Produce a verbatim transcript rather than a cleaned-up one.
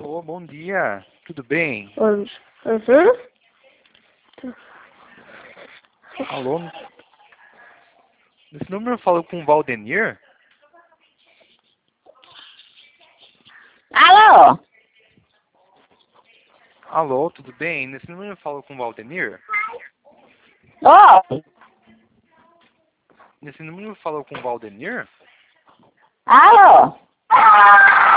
Alô, bom dia. Tudo bem? Uhum. Alô? Nesse número eu falo com o Valdenir? Alô? Alô, tudo bem? Nesse número eu falo com o Valdenir? Oi? Nesse número eu falo com o Valdenir? Alô?